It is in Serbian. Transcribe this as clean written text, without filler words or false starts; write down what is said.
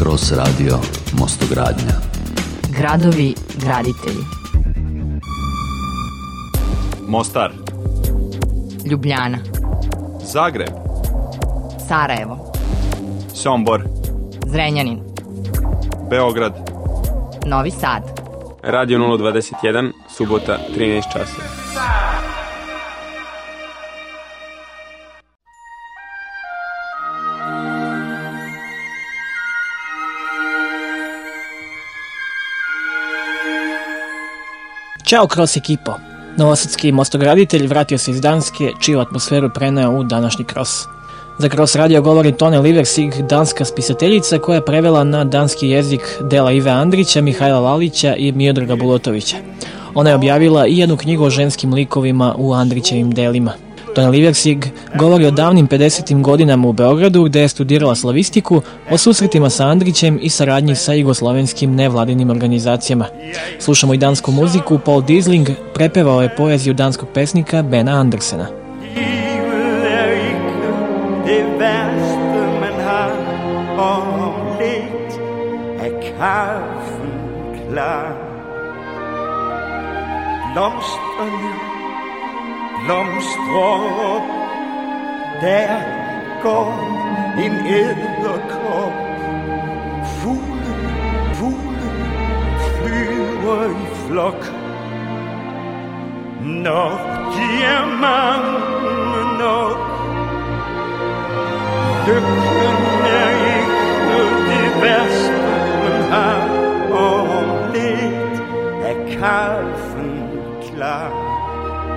Cross Radio Mostogradnja. Gradovi graditelji. Mostar, Ljubljana, Zagreb, Sarajevo, Sombor, Zrenjanin, Beograd. Novi Sad. Radio 021, subota, 13 časova. Ćao Cross ekipo! Novosadski mostograditelj vratio se iz Danske, čiju atmosferu preneo u današnji Cross. Za Cross Radio govori Tone Liversig, danska spisateljica koja je prevela na danski jezik dela Ive Andrića, Mihajla Lalića i Miodraga Bulotovića. Ona je objavila i jednu knjigu o ženskim likovima u Andrićevim delima. Tone Liversig govori o davnim 50. godinama u Beogradu gde je studirala slavistiku, o susretima sa Andrićem i saradnji sa jugoslovenskim nevladinim organizacijama. Slušamo i dansku muziku, Paul Disling prepevao je poeziju danskog pesnika Bena Andersena. Blomstrer op, der går en edderkop. Fuglen flyver i flok. Når de er mange nok. Lykken er ikke det værste, man har om lidt af kaffe.